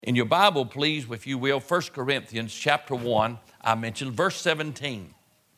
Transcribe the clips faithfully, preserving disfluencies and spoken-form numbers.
In your Bible, please, if you will, First Corinthians chapter one, I mentioned verse seventeen.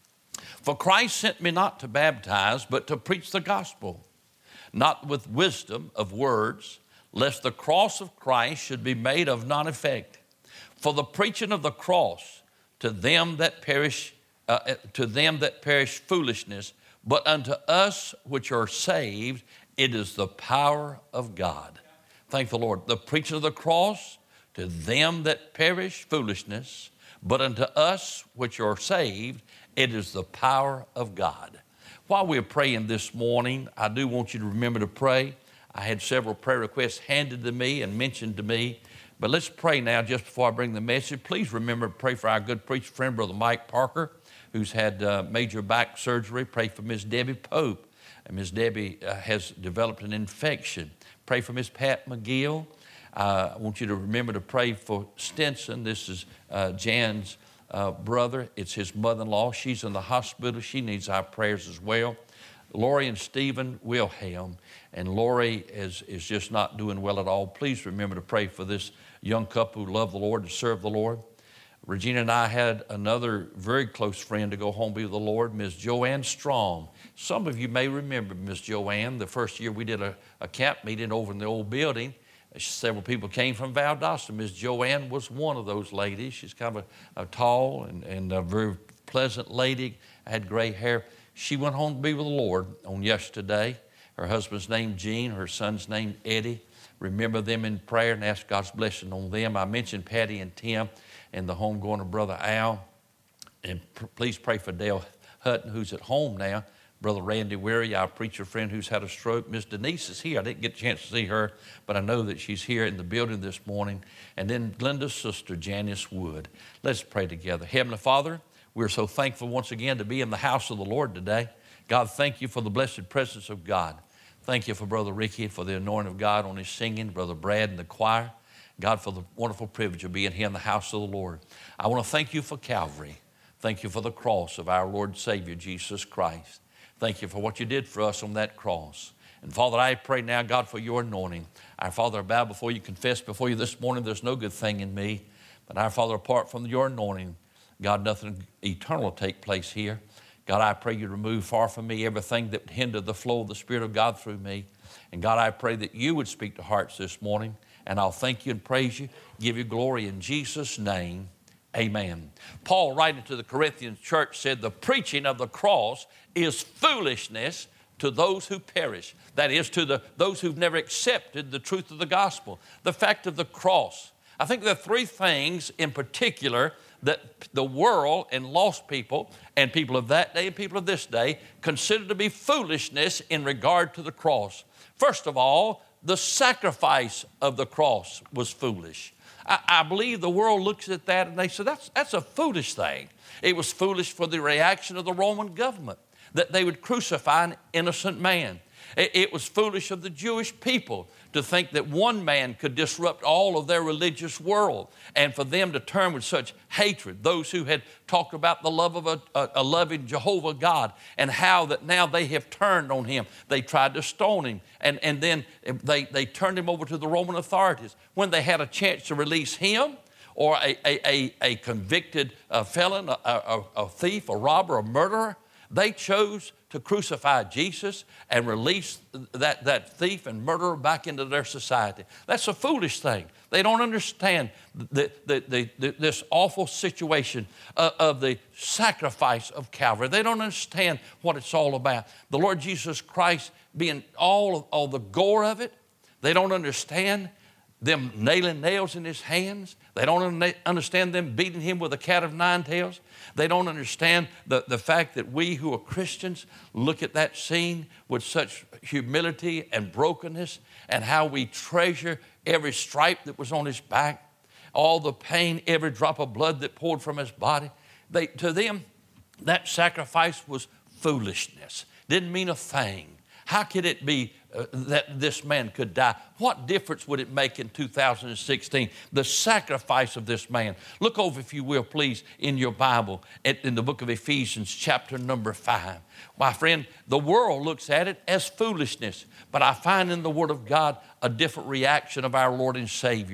For Christ sent me not to baptize, but to preach the gospel, not with wisdom of words, lest the cross of Christ should be made of none effect. For the preaching of the cross to them that perish, uh, to them that perish foolishness, but unto us which are saved, it is the power of God. Thank the Lord. The preaching of the cross to them that perish foolishness, but unto us which are saved, it is the power of God. While we're praying this morning, I do want you to remember to pray. I had several prayer requests handed to me and mentioned to me, but let's pray now just before I bring the message. Please remember to pray for our good preacher friend, Brother Mike Parker, who's had uh, major back surgery. Pray for Miss Debbie Pope. And Miss Debbie uh, has developed an infection. Pray for Miss Pat McGill. Uh, I want you to remember to pray for Stinson. This is uh, Jan's uh, brother. It's his mother-in-law. She's in the hospital. She needs our prayers as well. Lori and Stephen Wilhelm. And Lori is, is just not doing well at all. Please remember to pray for this young couple who love the Lord and serve the Lord. Regina and I had another very close friend to go home be with the Lord, Miss Joanne Strong. Some of you may remember Miss Joanne. The first year we did a, a camp meeting over in the old building. Several people came from Valdosta. Miss Joanne was one of those ladies. She's kind of a, a tall and, and a very pleasant lady, had gray hair. She went home to be with the Lord on yesterday. Her husband's named Gene, her son's named Eddie. Remember them in prayer and ask God's blessing on them. I mentioned Patty and Tim and the homegoing of Brother Al. And pr- please pray for Dale Hutton, who's at home now. Brother Randy Weary, our preacher friend who's had a stroke. Miss Denise is here. I didn't get a chance to see her, but I know that she's here in the building this morning. And then Glenda's sister, Janice Wood. Let's pray together. Heavenly Father, we're so thankful once again to be in the house of the Lord today. God, thank you for the blessed presence of God. Thank you for Brother Ricky, for the anointing of God on his singing, Brother Brad and the choir. God, for the wonderful privilege of being here in the house of the Lord. I want to thank you for Calvary. Thank you for the cross of our Lord and Savior, Jesus Christ. Thank you for what you did for us on that cross. And Father, I pray now, God, for your anointing. Our Father, I bow before you, confess before you this morning, there's no good thing in me. But our Father, apart from your anointing, God, nothing eternal will take place here. God, I pray you remove far from me everything that would hinder the flow of the Spirit of God through me. And God, I pray that you would speak to hearts this morning. And I'll thank you and praise you, give you glory in Jesus' name. Amen. Paul, writing to the Corinthian church, said the preaching of the cross is foolishness to those who perish. That is, to the, those who've never accepted the truth of the gospel. The fact of the cross. I think there are three things in particular that the world and lost people and people of that day and people of this day consider to be foolishness in regard to the cross. First of all, the sacrifice of the cross was foolish. I, I believe the world looks at that and they say, that's, that's a foolish thing. It was foolish for the reaction of the Roman government that they would crucify an innocent man. It, it was foolish of the Jewish people to think that one man could disrupt all of their religious world and for them to turn with such hatred. Those who had talked about the love of a, a, a loving Jehovah God and how that now they have turned on him. They tried to stone him and, and then they, they turned him over to the Roman authorities. When they had a chance to release him or a, a, a, a convicted uh, felon, a, a, a thief, a robber, a murderer, they chose to crucify Jesus and release that, that thief and murderer back into their society. That's a foolish thing. They don't understand the, the, the, the, this awful situation of, of the sacrifice of Calvary. They don't understand what it's all about. The Lord Jesus Christ being all, of, all the gore of it. They don't understand them nailing nails in his hands. They don't understand them beating him with a cat of nine tails. They don't understand the, the fact that we who are Christians look at that scene with such humility and brokenness and how we treasure every stripe that was on his back, all the pain, every drop of blood that poured from his body. They, to them, that sacrifice was foolishness. Didn't mean a thing. How could it be uh, that this man could die? What difference would it make in two thousand sixteen? The sacrifice of this man. Look over, if you will, please, in your Bible, at, in the book of Ephesians, chapter number five. My friend, the world looks at it as foolishness, but I find in the Word of God a different reaction of our Lord and Savior.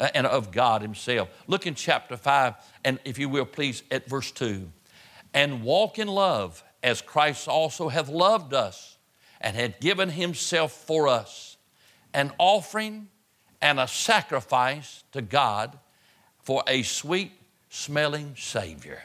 uh, and of God himself. Look in chapter five, and if you will, please, at verse two. And walk in love, as Christ also hath loved us, and had given himself for us, an offering and a sacrifice to God for a sweet smelling Savior.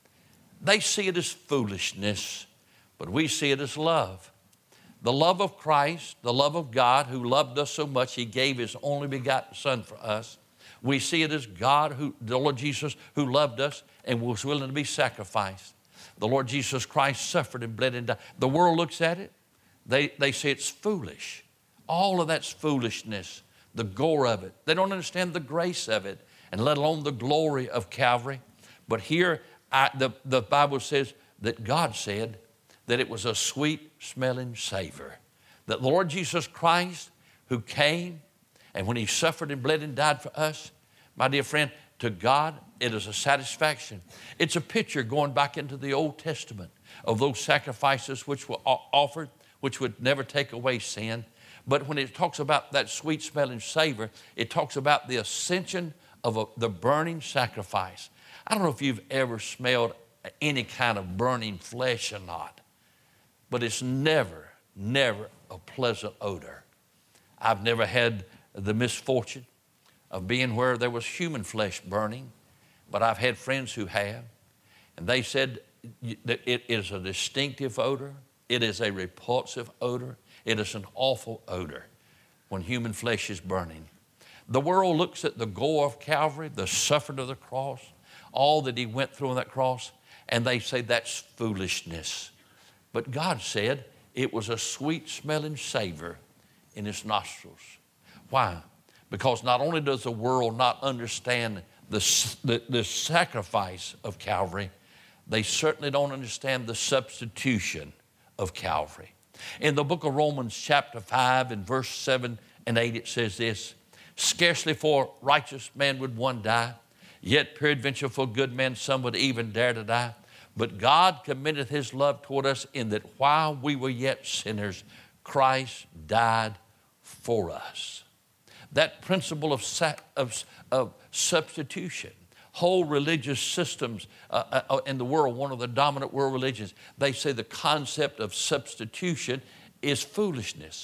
They see it as foolishness, but we see it as love. The love of Christ, the love of God who loved us so much, he gave his only begotten Son for us. We see it as God, who, the Lord Jesus, who loved us and was willing to be sacrificed. The Lord Jesus Christ suffered and bled and died. The world looks at it, they, they say it's foolish. All of that's foolishness, the gore of it. They don't understand the grace of it, and let alone the glory of Calvary. But here, I, the, the Bible says that God said that it was a sweet smelling savor. That the Lord Jesus Christ, who came, and when he suffered and bled and died for us, my dear friend, to God, it is a satisfaction. It's a picture going back into the Old Testament of those sacrifices which were offered, which would never take away sin. But when it talks about that sweet smelling savor, it talks about the ascension of a, the burning sacrifice. I don't know if you've ever smelled any kind of burning flesh or not, but it's never, never a pleasant odor. I've never had the misfortune of being where there was human flesh burning, but I've had friends who have, and they said that it is a distinctive odor. It is a repulsive odor. It is an awful odor when human flesh is burning. The world looks at the gore of Calvary, the suffering of the cross, all that he went through on that cross, and they say that's foolishness. But God said it was a sweet smelling savor in his nostrils. Why? Because not only does the world not understand the, the, the sacrifice of Calvary, they certainly don't understand the substitution of Calvary. In the book of Romans chapter five and verse seven and eight, it says this: scarcely for a righteous man would one die, yet peradventure for a good man some would even dare to die. But God commendeth his love toward us, in that while we were yet sinners, Christ died for us. That principle of, of, of substitution. Whole religious systems uh, uh, in the world, one of the dominant world religions, they say the concept of substitution is foolishness.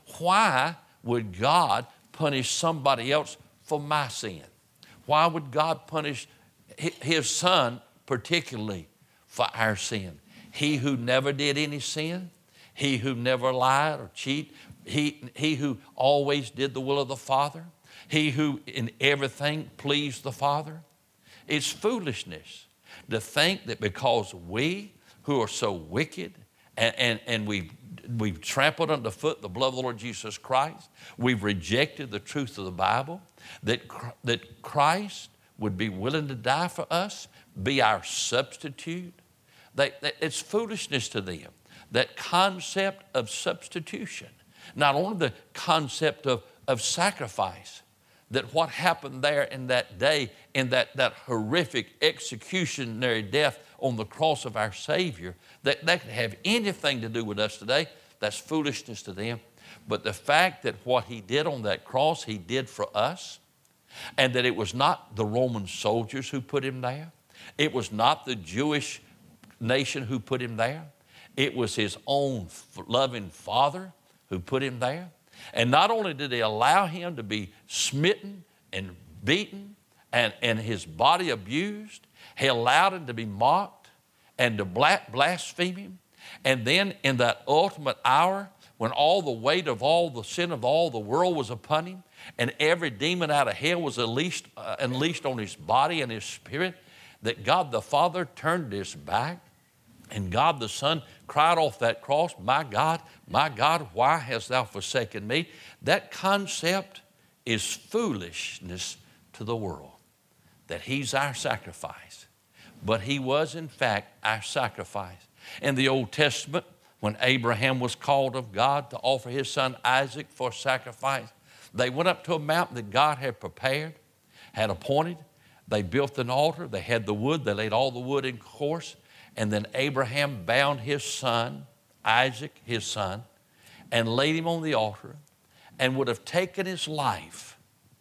Why would God punish somebody else for my sin? Why would God punish his Son particularly for our sin? He who never did any sin, he who never lied or cheat, he, he who always did the will of the Father, he who in everything pleased the Father. It's foolishness to think that because we who are so wicked and, and, and we've, we've trampled underfoot the blood of the Lord Jesus Christ, we've rejected the truth of the Bible, that, that Christ would be willing to die for us, be our substitute. They, they, it's foolishness to them. That concept of substitution, not only the concept of, of sacrifice, that what happened there in that day, in that, that horrific executionary death on the cross of our Savior, that that could have anything to do with us today, that's foolishness to them. But the fact that what he did on that cross, he did for us, and that it was not the Roman soldiers who put him there, it was not the Jewish nation who put him there, it was his own loving Father who put him there. And not only did he allow him to be smitten and beaten and, and his body abused, he allowed him to be mocked and to blaspheme him. And then in that ultimate hour, when all the weight of all the sin of all the world was upon him, and every demon out of hell was unleashed, uh, unleashed on his body and his spirit, that God the Father turned his back, and God the Son cried off that cross, my God, my God, why hast thou forsaken me? That concept is foolishness to the world, that he's our sacrifice. But he was, in fact, our sacrifice. In the Old Testament, when Abraham was called of God to offer his son Isaac for sacrifice, they went up to a mountain that God had prepared, had appointed. They built an altar. They had the wood. They laid all the wood in course. And then Abraham bound his son, Isaac, his son, and laid him on the altar, and would have taken his life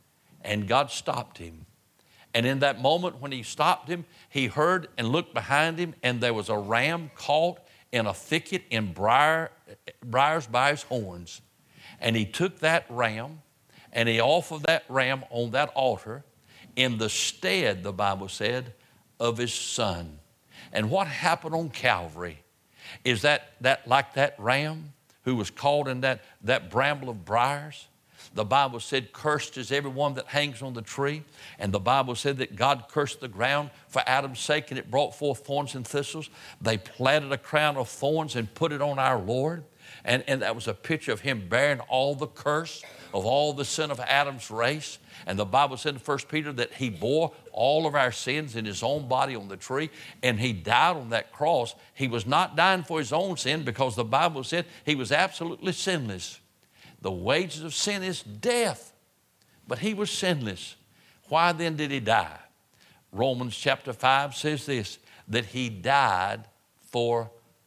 And God stopped him. And in that moment when he stopped him, he heard and looked behind him, and there was a ram caught in a thicket in briar, briars by his horns. And he took that ram, and he offered that ram on that altar in the stead, the Bible said, of his son. And what happened on Calvary is that, that like that ram who was caught in that, that bramble of briars, the Bible said, cursed is everyone that hangs on the tree. And the Bible said that God cursed the ground for Adam's sake, and it brought forth thorns and thistles. They planted a crown of thorns and put it on our Lord. And, and that was a picture of him bearing all the curse of all the sin of Adam's race. And the Bible said in First Peter that he bore all of our sins in his own body on the tree, and he died on that cross. He was not dying for his own sin, because the Bible said he was absolutely sinless. The wages of sin is death, but he was sinless. Why then did he die? Romans chapter five says this, that he died for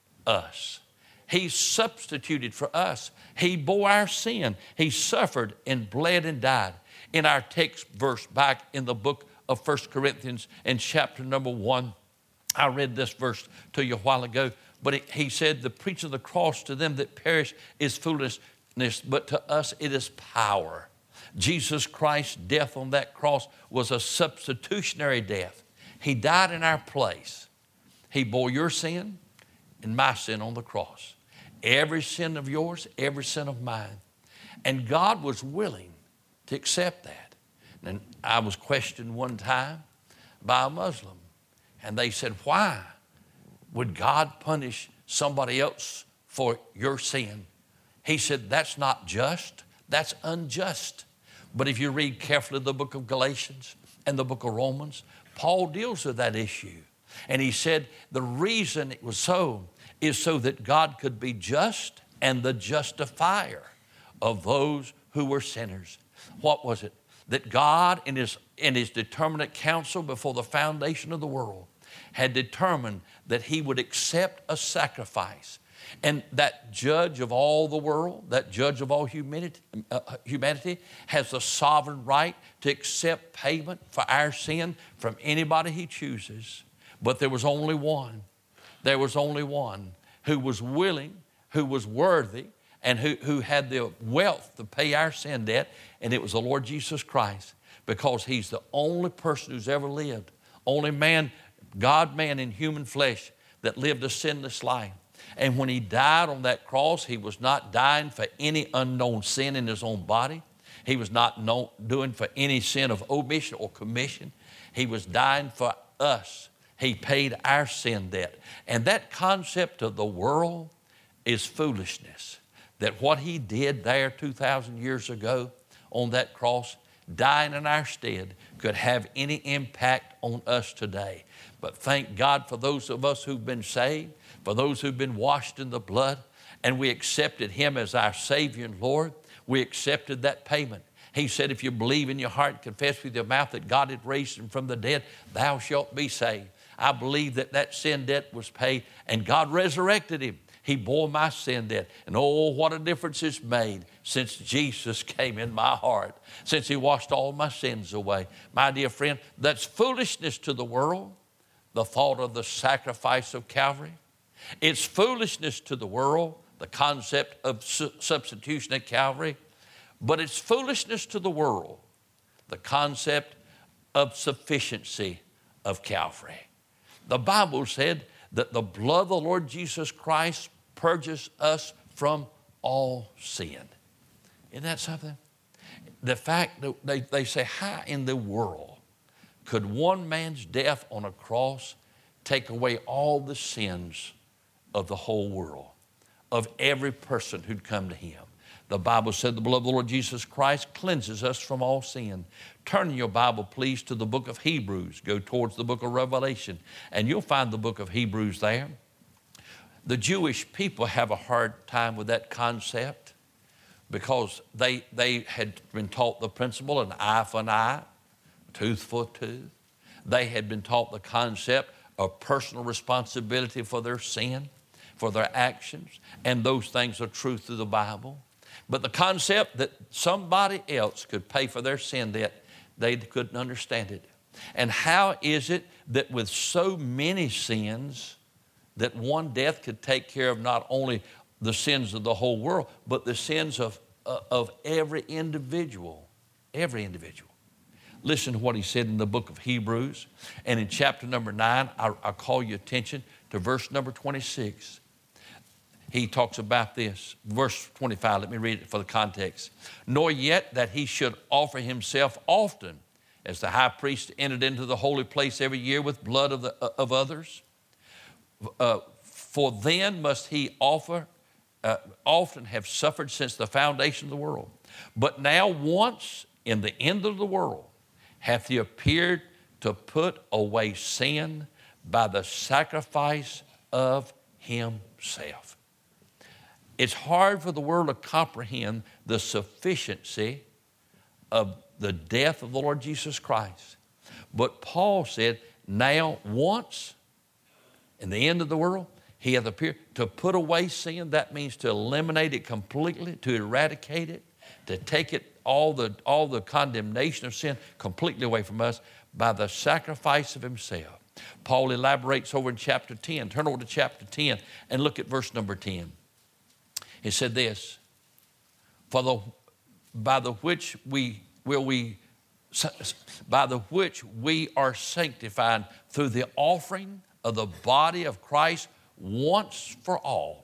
us. He substituted for us. He bore our sin. He suffered and bled and died. In our text verse back in the book of First Corinthians in chapter number one, I read this verse to you a while ago, but it, he said, the preaching of the cross to them that perish is foolishness, but to us it is power. Jesus Christ's death on that cross was a substitutionary death. He died in our place. He bore your sin and my sin on the cross. Every sin of yours, every sin of mine. And God was willing to accept that. And I was questioned one time by a Muslim, and they said, why would God punish somebody else for your sin? He said, that's not just, that's unjust. But if you read carefully the book of Galatians and the book of Romans, Paul deals with that issue. And he said the reason it was so is so that God could be just and the justifier of those who were sinners. What was it? That God in his, in his determinate counsel before the foundation of the world had determined that he would accept a sacrifice. And that judge of all the world, that judge of all humanity, uh, humanity has the sovereign right to accept payment for our sin from anybody he chooses. But there was only one. There was only one who was willing, who was worthy, and who, who had the wealth to pay our sin debt, and it was the Lord Jesus Christ, because he's the only person who's ever lived, only man, God-man in human flesh that lived a sinless life. And when he died on that cross, he was not dying for any unknown sin in his own body. He was not known, doing for any sin of omission or commission. He was dying for us. He paid our sin debt. And that concept of the world is foolishness. That what he did there two thousand years ago on that cross, dying in our stead, could have any impact on us today. But thank God for those of us who've been saved, for those who've been washed in the blood, and we accepted him as our Savior and Lord. We accepted that payment. He said, if you believe in your heart and confess with your mouth that God had raised him from the dead, thou shalt be saved. I believe that that sin debt was paid, and God resurrected him. He bore my sin debt. And oh, what a difference it's made since Jesus came in my heart, since he washed all my sins away. My dear friend, that's foolishness to the world, the thought of the sacrifice of Calvary. It's foolishness to the world, the concept of su- substitution at Calvary. But it's foolishness to the world, the concept of sufficiency of Calvary. The Bible said that the blood of the Lord Jesus Christ purges us from all sin. Isn't that something? The fact that they, they say, how in the world could one man's death on a cross take away all the sins of the whole world, of every person who'd come to him? The Bible said the blood of the Lord Jesus Christ cleanses us from all sin. Turn your Bible, please, to the book of Hebrews. Go towards the book of Revelation, and you'll find the book of Hebrews there. The Jewish people have a hard time with that concept because they, they had been taught the principle an eye for an eye, tooth for a tooth. They had been taught the concept of personal responsibility for their sin, for their actions, and those things are true through the Bible. But the concept that somebody else could pay for their sin debt, they couldn't understand it. And how is it that with so many sins, that one death could take care of not only the sins of the whole world, but the sins of, uh, of every individual, every individual. Listen to what he said in the book of Hebrews. And in chapter number nine, I, I call your attention to verse number twenty-six. He talks about this. Verse twenty-five, let me read it for the context. Nor yet that he should offer himself often, as the high priest entered into the holy place every year with blood of, the, of others. Uh, for then must he offer, uh, often have suffered since the foundation of the world. But now once in the end of the world hath he appeared to put away sin by the sacrifice of himself. It's hard for the world to comprehend the sufficiency of the death of the Lord Jesus Christ. But Paul said, now once in the end of the world, he hath appeared to put away sin. That means to eliminate it completely, to eradicate it, to take it, all the, all the condemnation of sin completely away from us by the sacrifice of himself. Paul elaborates over in chapter ten. Turn over to chapter ten and look at verse number ten. He said this, for the, by the which we will we by the which we are sanctified through the offering of the body of Christ once for all.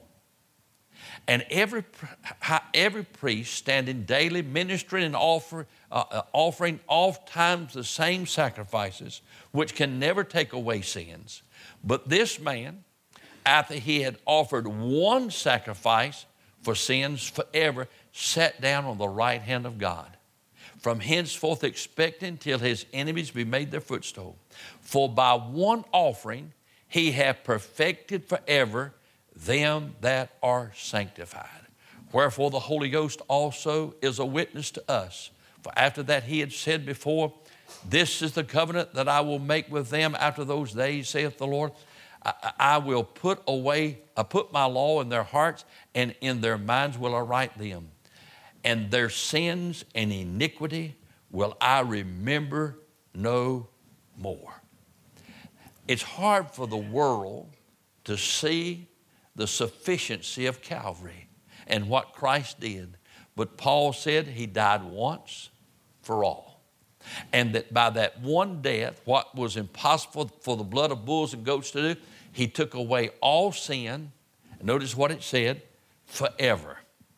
And every every priest standing daily ministering and offer, uh, offering oft times the same sacrifices, which can never take away sins. But this man, after he had offered one sacrifice for sins forever, sat down on the right hand of God, from henceforth expecting till his enemies be made their footstool. For by one offering he hath perfected forever them that are sanctified. Wherefore the Holy Ghost also is a witness to us. For after that he had said before, this is the covenant that I will make with them after those days, saith the Lord. I, I will put away, I put my law in their hearts, and in their minds will I write them. And their sins and iniquity will I remember no more. It's hard for the world to see the sufficiency of Calvary and what Christ did. But Paul said he died once for all. And that by that one death, what was impossible for the blood of bulls and goats to do, he took away all sin. Notice what it said, forever,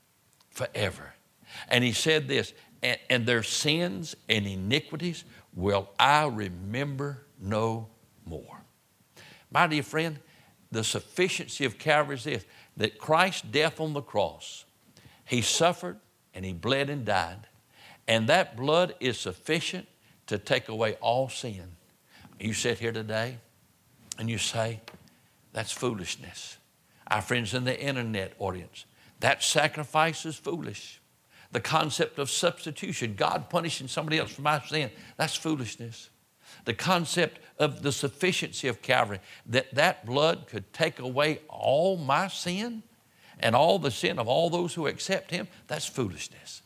forever. And he said this, and, and their sins and iniquities will I remember no more. My dear friend, the sufficiency of Calvary is this, that Christ's death on the cross, he suffered and he bled and died. And that blood is sufficient to take away all sin. You sit here today and you say, that's foolishness. Our friends in the internet audience, that sacrifice is foolish. The concept of substitution, God punishing somebody else for my sin, that's foolishness. The concept of the sufficiency of Calvary, that that blood could take away all my sin and all the sin of all those who accept him, that's foolishness.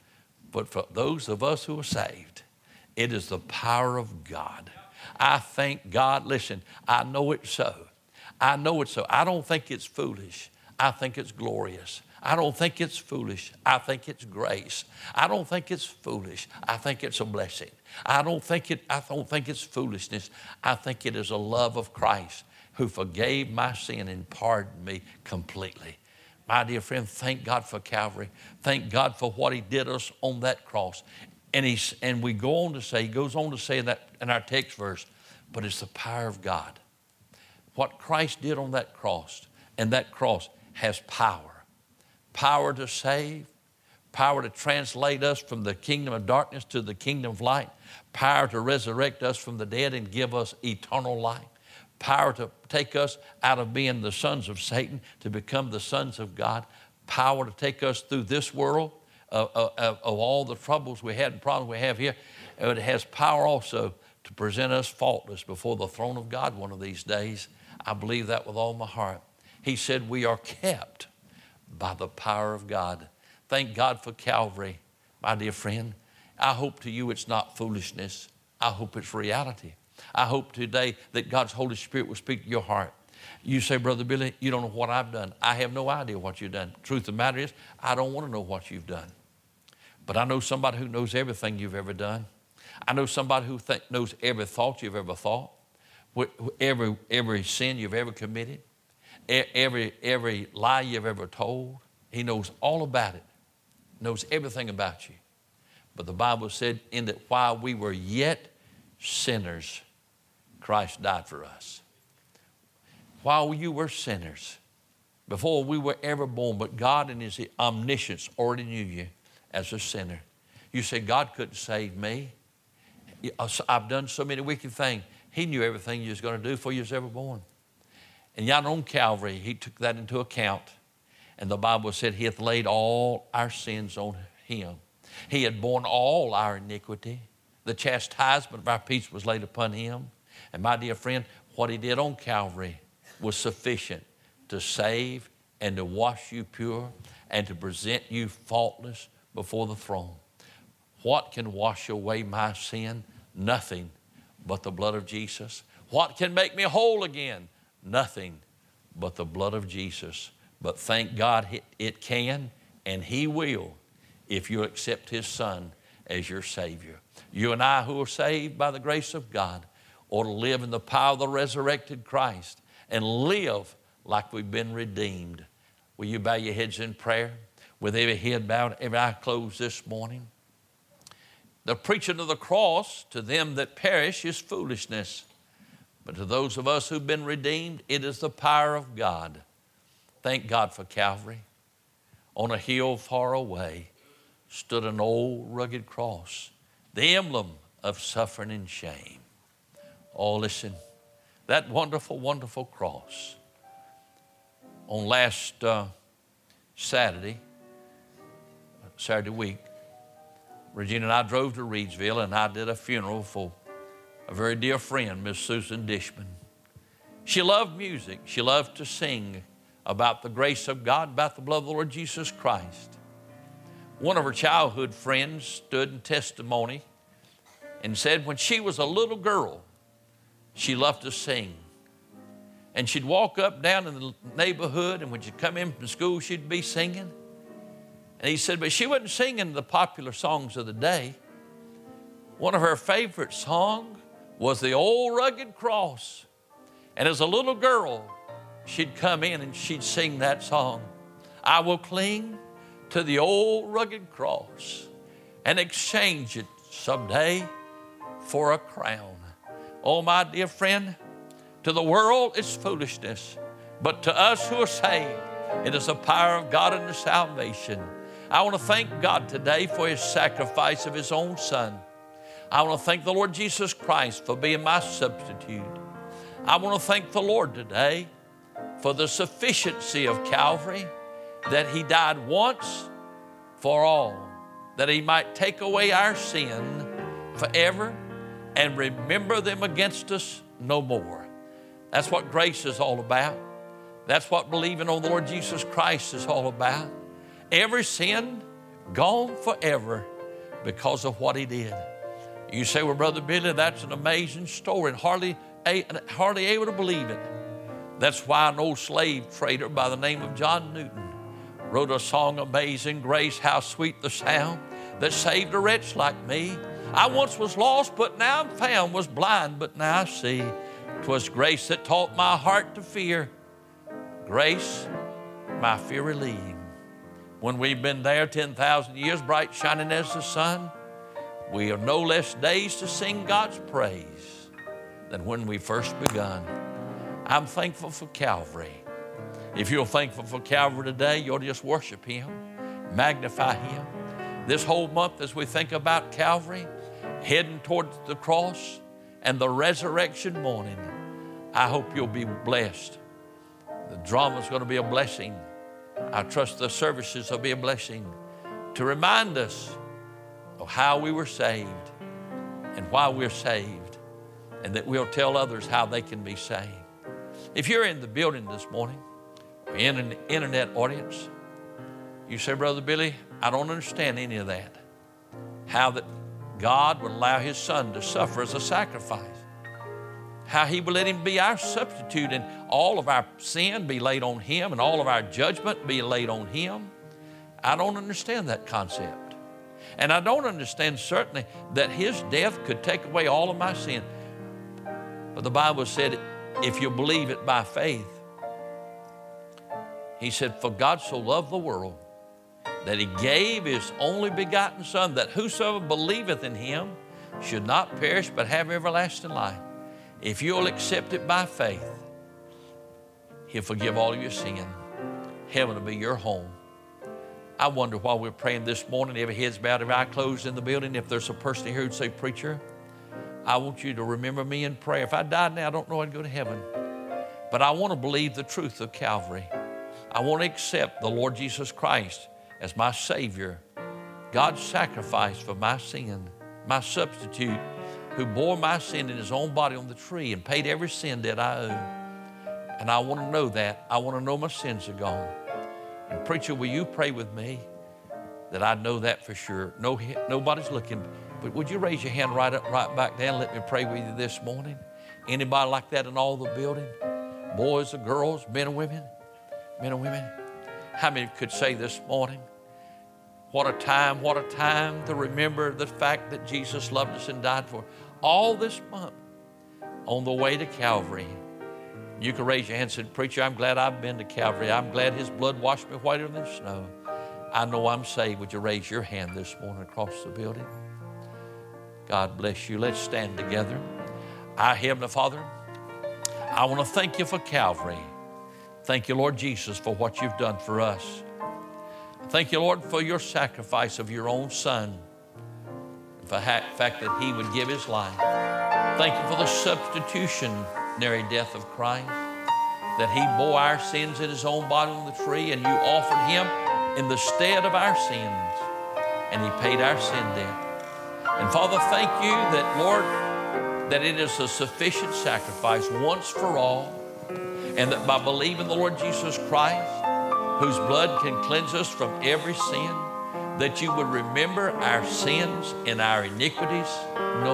But for those of us who are saved, it is the power of God. I thank God. Listen, I know it's so. I know it's so. I don't think it's foolish. I think it's glorious. I don't think it's foolish. I think it's grace. I don't think it's foolish. I think it's a blessing. I don't think it, I don't think it's foolishness. I think it is a love of Christ who forgave my sin and pardoned me completely. My dear friend, thank God for Calvary. Thank God for what he did us on that cross. And he's, and we go on to say, he goes on to say in that in our text verse, but it's the power of God. What Christ did on that cross, and that cross has power. Power to save, power to translate us from the kingdom of darkness to the kingdom of light, power to resurrect us from the dead and give us eternal life, power to take us out of being the sons of Satan to become the sons of God, power to take us through this world of, of, of all the troubles we had and problems we have here. It has power also to present us faultless before the throne of God one of these days. I believe that with all my heart. He said we are kept by the power of God. Thank God for Calvary, my dear friend. I hope to you it's not foolishness. I hope it's reality. I hope today that God's Holy Spirit will speak to your heart. You say, Brother Billy, you don't know what I've done. I have no idea what you've done. Truth of the matter is, I don't want to know what you've done. But I know somebody who knows everything you've ever done. I know somebody who th- knows every thought you've ever thought, every, every sin you've ever committed, every, every lie you've ever told. He knows all about it, knows everything about you. But the Bible said in that while we were yet sinners, Christ died for us. While you were sinners, before we were ever born, but God in His omniscience already knew you as a sinner. You say, God couldn't save me. I've done so many wicked things. He knew everything you was going to do before you was ever born. And yet on Calvary, He took that into account. And the Bible said He hath laid all our sins on Him. He had borne all our iniquity. The chastisement of our peace was laid upon Him. And my dear friend, what He did on Calvary was sufficient to save and to wash you pure and to present you faultless before the throne. What can wash away my sin? Nothing but the blood of Jesus. What can make me whole again? Nothing but the blood of Jesus. But thank God it can and He will if you accept His Son as your Savior. You and I who are saved by the grace of God ought to live in the power of the resurrected Christ and live like we've been redeemed. Will you bow your heads in prayer with every head bowed, every eye closed this morning? The preaching of the cross to them that perish is foolishness. But to those of us who've been redeemed, it is the power of God. Thank God for Calvary. On a hill far away stood an old rugged cross, the emblem of suffering and shame. Oh, listen, that wonderful, wonderful cross. On last uh, Saturday, Saturday week, Regina and I drove to Reidsville, and I did a funeral for a very dear friend, Miss Susan Dishman. She loved music. She loved to sing about the grace of God, about the blood of the Lord Jesus Christ. One of her childhood friends stood in testimony and said when she was a little girl, she loved to sing. And she'd walk up down in the neighborhood, and when she'd come in from school, she'd be singing. And he said, but she wasn't singing the popular songs of the day. One of her favorite songs was the Old Rugged Cross. And as a little girl, she'd come in and she'd sing that song. I will cling to the old rugged cross and exchange it someday for a crown. Oh, my dear friend, to the world it's foolishness, but to us who are saved, it is the power of God and the salvation. I want to thank God today for His sacrifice of His own Son. I want to thank the Lord Jesus Christ for being my substitute. I want to thank the Lord today for the sufficiency of Calvary, that He died once for all, that He might take away our sin forever and remember them against us no more. That's what grace is all about. That's what believing on the Lord Jesus Christ is all about. Every sin gone forever because of what He did. You say, well, Brother Billy, that's an amazing story, and hardly, hardly able to believe it. That's why an old slave trader by the name of John Newton wrote a song, Amazing Grace, how sweet the sound that saved a wretch like me. I once was lost, but now I'm found, was blind, but now I see. 'Twas grace that taught my heart to fear, grace my fear relieved. When we've been there ten thousand years, bright shining as the sun, we have no less days to sing God's praise than when we first begun. I'm thankful for Calvary. If you're thankful for Calvary today, you'll just worship Him, magnify Him. This whole month as we think about Calvary, heading towards the cross and the resurrection morning, I hope you'll be blessed. The drama is going to be a blessing. I trust the services will be a blessing to remind us of how we were saved and why we're saved, and that we'll tell others how they can be saved. If you're in the building this morning, or in an internet audience, you say, Brother Billy, I don't understand any of that. How that God would allow his son to suffer as a sacrifice. How he would let him be our substitute and all of our sin be laid on him and all of our judgment be laid on him. I don't understand that concept. And I don't understand certainly that his death could take away all of my sin. But the Bible said, if you believe it by faith, he said, for God so loved the world that he gave his only begotten son, that whosoever believeth in him should not perish but have everlasting life. If you'll accept it by faith, he'll forgive all of your sin. Heaven will be your home. I wonder while we're praying this morning, every head's bowed, every eye closed in the building, if there's a person here who'd say, preacher, I want you to remember me in prayer. If I died now, I don't know I'd go to heaven. But I want to believe the truth of Calvary. I want to accept the Lord Jesus Christ as my Savior, God's sacrifice for my sin, my substitute, who bore my sin in his own body on the tree and paid every sin that I owe. And I want to know that. I want to know my sins are gone. And preacher, will you pray with me that I know that for sure? No, nobody's looking, but would you raise your hand right up, right back down? Let me pray with you this morning. Anybody like that in all the building? Boys or girls, men and women? Men and women? How many could say this morning, what a time, what a time to remember the fact that Jesus loved us and died for all this month on the way to Calvary. You can raise your hand and say, preacher, I'm glad I've been to Calvary. I'm glad his blood washed me whiter than snow. I know I'm saved. Would you raise your hand this morning across the building? God bless you. Let's stand together. Our Heavenly Father, I want to thank you for Calvary. Thank you, Lord Jesus, for what you've done for us. Thank you, Lord, for your sacrifice of your own Son, and for the fact that he would give his life. Thank you for the substitutionary death of Christ, that he bore our sins in his own body on the tree, and you offered him in the stead of our sins, and he paid our sin debt. And Father, thank you that, Lord, that it is a sufficient sacrifice once for all, and that by believing the Lord Jesus Christ, whose blood can cleanse us from every sin, that you would remember our sins and our iniquities no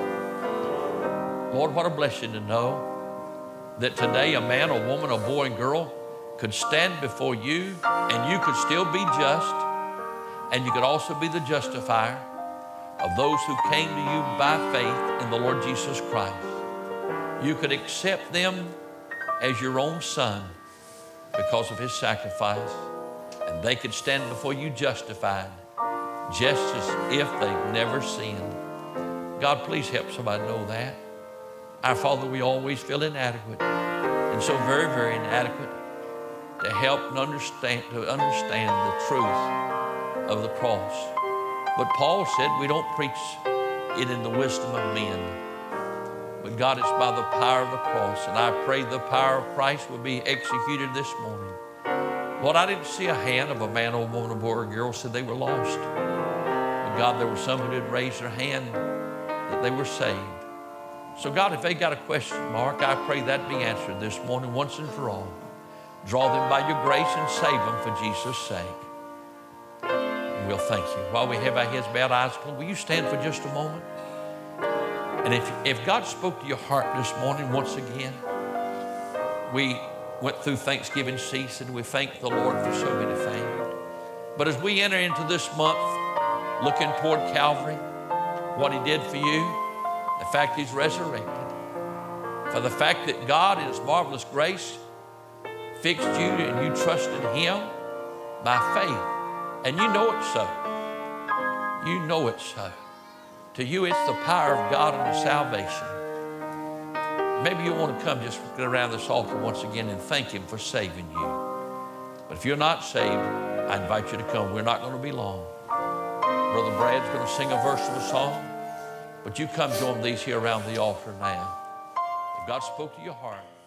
more. Lord, what a blessing to know that today a man, a woman, a boy and girl could stand before you and you could still be just, and you could also be the justifier of those who came to you by faith in the Lord Jesus Christ. You could accept them as your own son because of his sacrifice, and they could stand before you justified, just as if they've never sinned. God, please help somebody know that. Our Father, we always feel inadequate, and so very, very inadequate to help and understand, to understand the truth of the cross. But Paul said we don't preach it in the wisdom of men, but God, it's by the power of the cross. And I pray the power of Christ will be executed this morning. Lord, I didn't see a hand of a man or woman, a boy or girl said they were lost. But God, there were some who did raise their hand that they were saved. So God, if they got a question mark, I pray that be answered this morning once and for all. Draw them by your grace and save them for Jesus' sake. And we'll thank you. While we have our heads bowed, eyes closed, will you stand for just a moment? And if, if God spoke to your heart this morning once again, we went through Thanksgiving season. We thank the Lord for so many things. But as we enter into this month, looking toward Calvary, what he did for you, the fact he's resurrected, for the fact that God in his marvelous grace fixed you and you trusted him by faith. And you know it's so. You know it's so. To you, it's the power of God unto salvation. Maybe you want to come just get around this altar once again and thank him for saving you. But if you're not saved, I invite you to come. We're not going to be long. Brother Brad's going to sing a verse of a song, but you come join these here around the altar now. If God spoke to your heart,